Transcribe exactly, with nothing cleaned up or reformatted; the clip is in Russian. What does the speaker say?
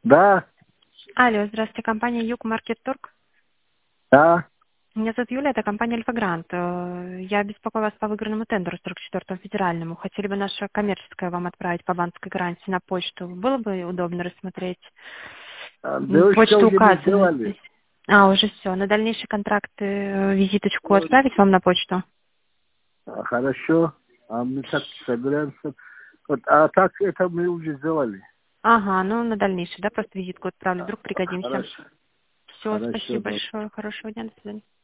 Да, Алло, здравствуйте, компания Юг Маркет Торг. да. Меня зовут Юля, это компания Альфа Грант. Э, Я беспокою вас по выигранному тендеру сорок четвёртому федеральному. Хотели бы наше коммерческое вам отправить по банковской гарантии на почту. Было бы удобно рассмотреть. А, М, Да вы что Почта уже не указана сделали? здесь. А, уже все. На дальнейшие контракты э, визиточку отправить вам на почту? А, Хорошо. А мы так собираемся. Вот, а так это мы уже сделали. Ага, ну на дальнейшее, да, просто визитку отправлю, вдруг пригодимся. Хорошо. Все, Хорошо, спасибо да. большое, хорошего дня, до свидания.